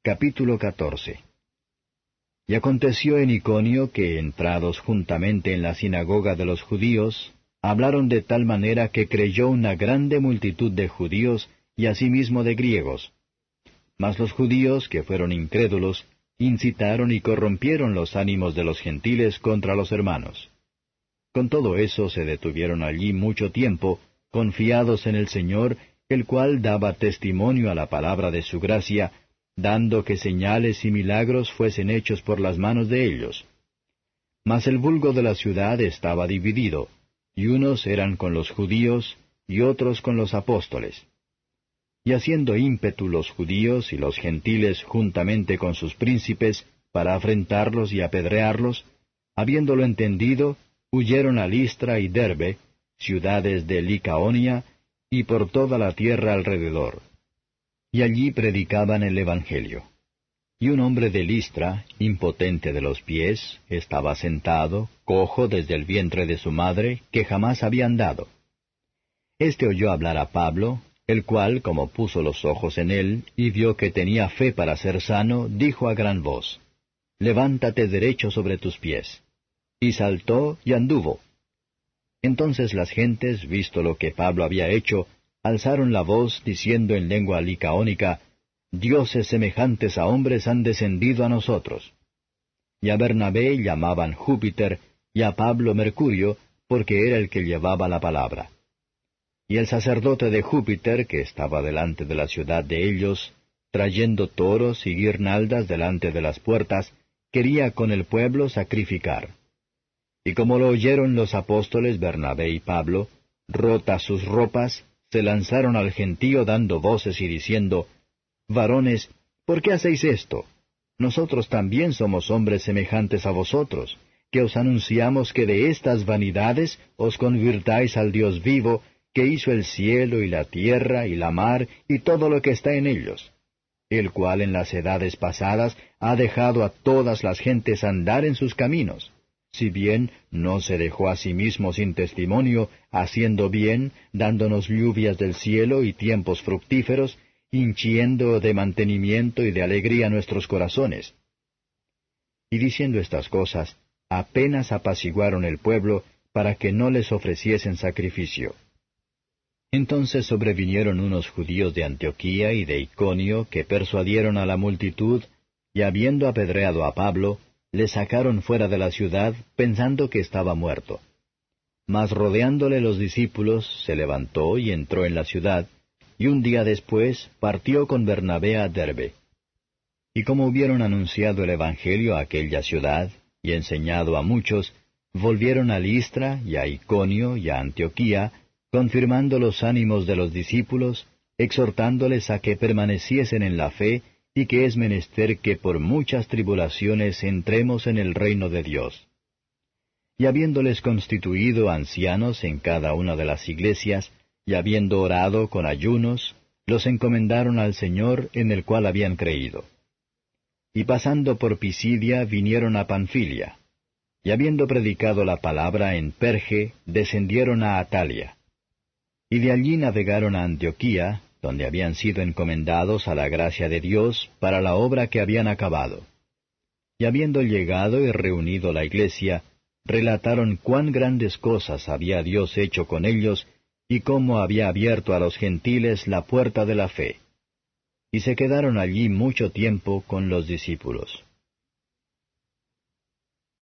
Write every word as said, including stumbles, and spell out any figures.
Capítulo catorce. Y aconteció en Iconio que, entrados juntamente en la sinagoga de los judíos, hablaron de tal manera que creyó una grande multitud de judíos y asimismo de griegos. Mas los judíos, que fueron incrédulos, incitaron y corrompieron los ánimos de los gentiles contra los hermanos. Con todo eso se detuvieron allí mucho tiempo, confiados en el Señor, el cual daba testimonio a la palabra de su gracia, dando que señales y milagros fuesen hechos por las manos de ellos. Mas el vulgo de la ciudad estaba dividido, y unos eran con los judíos, y otros con los apóstoles. Y haciendo ímpetu los judíos y los gentiles juntamente con sus príncipes, para afrentarlos y apedrearlos, habiéndolo entendido, huyeron a Listra y Derbe, ciudades de Licaonia, y por toda la tierra alrededor. Y allí predicaban el Evangelio. Y un hombre de Listra, impotente de los pies, estaba sentado, cojo desde el vientre de su madre, que jamás había andado. Este oyó hablar a Pablo, el cual, como puso los ojos en él, y vio que tenía fe para ser sano, dijo a gran voz, «Levántate derecho sobre tus pies». Y saltó y anduvo. Entonces las gentes, visto lo que Pablo había hecho, alzaron la voz, diciendo en lengua licaónica, «Dioses semejantes a hombres han descendido a nosotros». Y a Bernabé llamaban Júpiter, y a Pablo Mercurio, porque era el que llevaba la palabra. Y el sacerdote de Júpiter, que estaba delante de la ciudad de ellos, trayendo toros y guirnaldas delante de las puertas, quería con el pueblo sacrificar. Y como lo oyeron los apóstoles Bernabé y Pablo, rotas sus ropas, se lanzaron al gentío dando voces y diciendo, «Varones, ¿por qué hacéis esto? Nosotros también somos hombres semejantes a vosotros, que os anunciamos que de estas vanidades os convirtáis al Dios vivo, que hizo el cielo y la tierra y la mar y todo lo que está en ellos, el cual en las edades pasadas ha dejado a todas las gentes andar en sus caminos, si bien no se dejó a sí mismo sin testimonio, haciendo bien, dándonos lluvias del cielo y tiempos fructíferos, hinchiendo de mantenimiento y de alegría nuestros corazones». Y diciendo estas cosas, apenas apaciguaron el pueblo, para que no les ofreciesen sacrificio. Entonces sobrevinieron unos judíos de Antioquía y de Iconio, que persuadieron a la multitud, y habiendo apedreado a Pablo, le sacaron fuera de la ciudad, pensando que estaba muerto. Mas rodeándole los discípulos, se levantó y entró en la ciudad, y un día después partió con Bernabé a Derbe. Y como hubieron anunciado el Evangelio a aquella ciudad, y enseñado a muchos, volvieron a Listra, y a Iconio, y a Antioquía, confirmando los ánimos de los discípulos, exhortándoles a que permaneciesen en la fe, y que es menester que por muchas tribulaciones entremos en el reino de Dios. Y habiéndoles constituido ancianos en cada una de las iglesias, y habiendo orado con ayunos, los encomendaron al Señor en el cual habían creído. Y pasando por Pisidia vinieron a Panfilia, y habiendo predicado la palabra en Perge, descendieron a Atalia. Y de allí navegaron a Antioquía, donde habían sido encomendados a la gracia de Dios para la obra que habían acabado. Y habiendo llegado y reunido la iglesia, relataron cuán grandes cosas había Dios hecho con ellos, y cómo había abierto a los gentiles la puerta de la fe. Y se quedaron allí mucho tiempo con los discípulos.